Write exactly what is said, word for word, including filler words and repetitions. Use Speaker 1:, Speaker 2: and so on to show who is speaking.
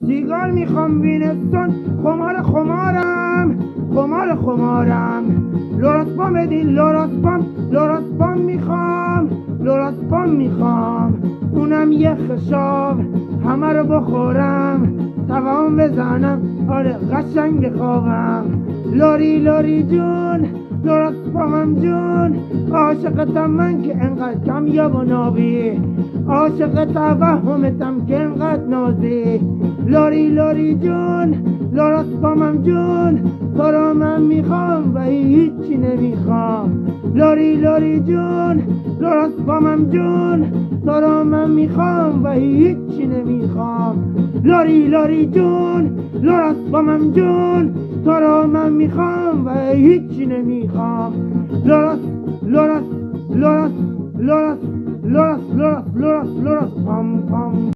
Speaker 1: سیگار میخوام وینستون، خمار خمارم خمار خمارم لوراسپام بدین لوراسپام لوراسپام میخوام لوراسپام میخوام اونم یه خشاب همه رو بخورم توام بزنم آره قشنگ بخوابم. لوری لوری جون لوراسپامم جون عاشقتم من که انقدر کمیاب و نابی، عاشق توهمتم که انقدر نازی. لوری لوری جون لوراسپامم جون تو رو من میخوام و هیچی نمیخوام. لوری لوری جون لوراسپامم جون تو رو من میخوام و هیچی نمیخوام. لوری لوری جون لوراسپامم جون تو رو من میخوام و هیچی نمیخوام. لوراس لوراس لوراس لوراس لوراس لوراس لوراس لوراس پام پام